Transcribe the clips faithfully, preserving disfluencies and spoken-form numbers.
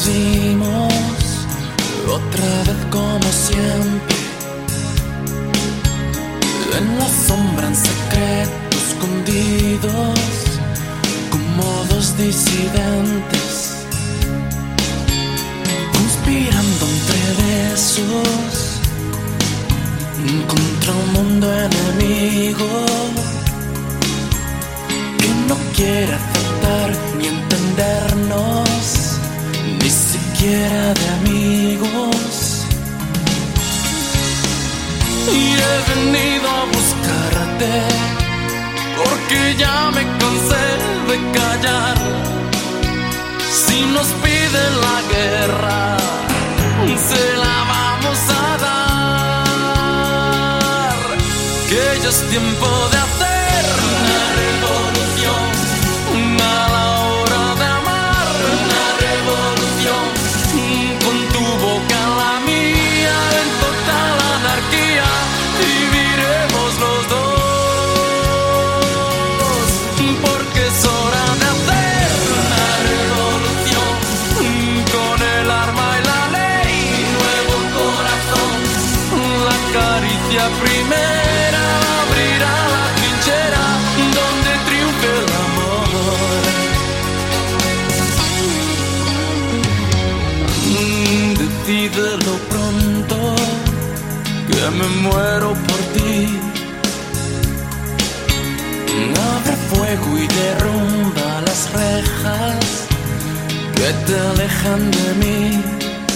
nos vimos otra vez como siempre, en la sombra, en secreto, escondidos, como dos disidentes, conspirando entre besos contra un mundo enemigo que no quiere aceptar ni entendernos, ni siquiera de amigos. Y he venido a buscarte porque ya me cansé de callar. Si nos piden la guerra, se la vamos a dar. Que ya es tiempo de hacer una revolución, a la hora de amar, una revolución, con tu boca la mía, en total anarquía viviremos los dos, porque es hora de hacer una revolución, con el arma y la ley, nuevo corazón, la caricia primera abrirá la trinchera donde triunfe el amor. Mm, Decídelo pronto, que me muero por ti. Abre fuego y derrumba las rejas que te alejan de mí.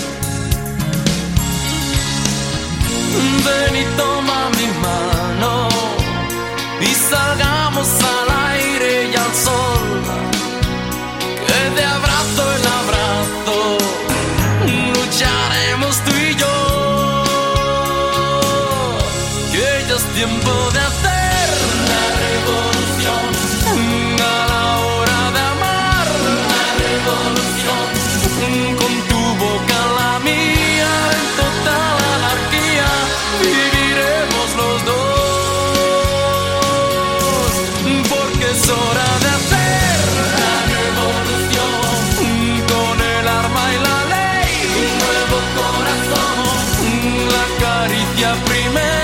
Ven y toma mi mano y salgamos al aire y al sol, que de abrazo en abrazo lucharemos tú y yo, que ya es tiempo de hacer una revolución, a la hora de amar, una revolución, con tu boca la mía, en total anarquía viviremos los dos, porque es hora de hacer una revolución, con el arma y la ley, un nuevo corazón, la caricia primera